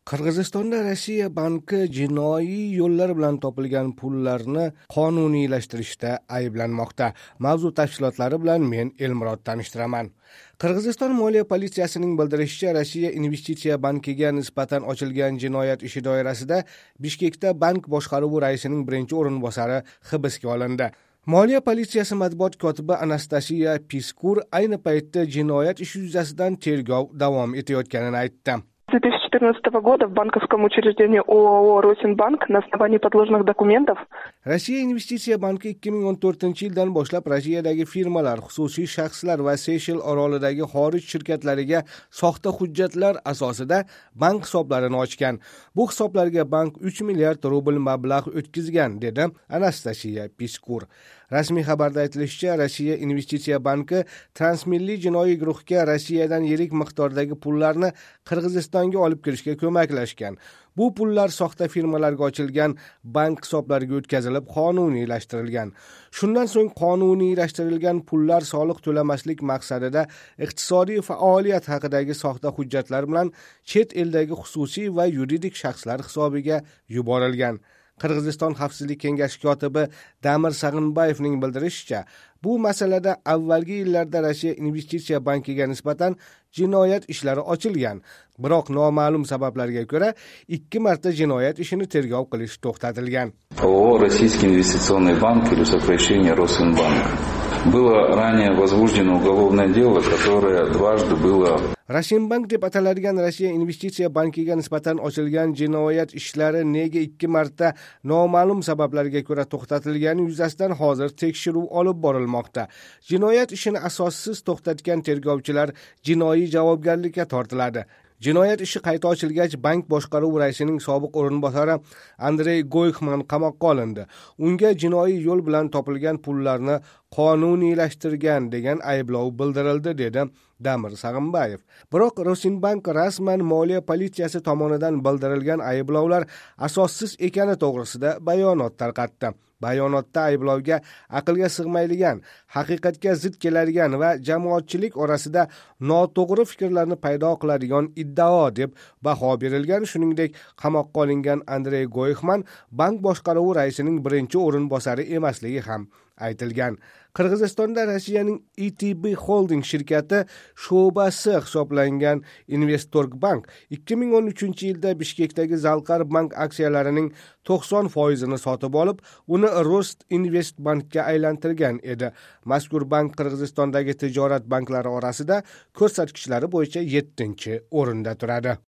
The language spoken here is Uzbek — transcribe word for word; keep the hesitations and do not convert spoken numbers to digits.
Qirg'izistonda Rossiya banki jinoiy yo'llar bilan topilgan pullarni qonuniylashtirishda ayblanmoqda. Mavzu tafsilotlari bilan men Elmurod tanishtiraman. Qirg'iziston Moliya politsiyasining bildirishicha, Rossiya investitsiya bankiga nisbatan ochilgan jinoyat ishi doirasida Bishkekda bank boshqaruvi raisining birinchi o'rinbosari hibsga olindi. Moliya politsiyasi matbuot kotibi Anastasiya Piskur ayni paytda jinoyat ishi yuzasidan tergov davom etayotganini aytdi. С две тысячи четырнадцатого года в банковском учреждении ООО «Росинбанк» на основании подложных документов Rossiya investitsiya banki ikki ming o'n to'rtinchi yildan boshlab Rossiyadagi firmalar, xususiy shaxslar va Seyshel orolidagi xorij shirkatlariga soxta hujjatlar asosida bank hisoblarini ochgan. Bu hisoblarga bank uch milliard rubl mablag' o'tkazgan, dedi Anastasiya Piskur. Rasmiy xabarda aytilishicha, Rossiya investitsiya banki transmilliy jinoiy guruhga Rossiyadan yirik miqdordagi pullarni Qirg'izistonga olib kirishga ko'maklashgan. Bu pullar soxta firmalarga ochilgan bank hisoblariga o'tkazilib qonuniylashtirilgan. Shundan so'ng qonuniylashtirilgan pullar soliq to'lamaslik maqsadida iqtisodiy faoliyat haqidagi soxta hujjatlar bilan chet eldagi xususiy va yuridik shaxslar hisobiga yuborilgan. Qirg'iziston Xavfsizlik kengashi kotibi Damir Sag'inbayevning bildirishicha, bu masalada avvalgi yillarda Rossiya investitsiya bankiga nisbatan jinoyat ishlari ochilgan. Biroq noma'lum sabablarga ko'ra ikki marta jinoyat ishini tergov qilish to'xtatilgan. ООО «Российский инвестиционный банк» или сокращение «Росинбанк». Было ранее возбуждено уголовное дело, которое дважды было... Roshinbank deb ataladigan Rossiya investitsiya bankiga nisbatan ochilgan jinoyat ishlari nega ikki marta noma'lum sabablarga ko'ra to'xtatilgani yuzasidan hozir tekshiruv olib borilmoqda. Jinoyat ishini asossiz to'xtatgan tergovchilar jinoiy javobgarlikka tortiladi. Jinoyat ishi qayta ochilgach, bank boshqaruvi raisining sobiq o'rinbosari Andrey Goyxman qamoqqa olindi. Unga jinoiy yo'l bilan topilgan pullarni qonuniylashtirgan degan ayblov bildirildi, dedi Damir Sag'inbayev. Biroq Rosinbank rasman Moliya politsiyasi tomonidan bildirilgan ayblovlar asossiz ekani to'g'risida bayonot tarqatdi. Bayonotda ayblovga aqlga sig'maydigan, haqiqatga zid keladigan va jamoatchilik orasida noto'g'ri fikrlarni paydo qiladigan iddao deb baho berilgan. Shuningdek, qamoqqa olingan Andrey Goyxman bank boshqaruvi raisining birinchi o'rinbosari emasligi ham aytilgan. Qirg'izistonda Rossiyaning I T B Holding shirkati sho'basi hisoblangan Investork Bank ikki ming o'n uchinchi yilda Bishkekdagi Zalqar bank aksiyalarining to'qson foizini sotib olib, uni Rost Invest bankka aylantirgan edi. Mazkur bank Qirg'izistondagi tijorat banklari orasida ko'rsatkichlari bo'yicha yettinchi o'rinda turadi.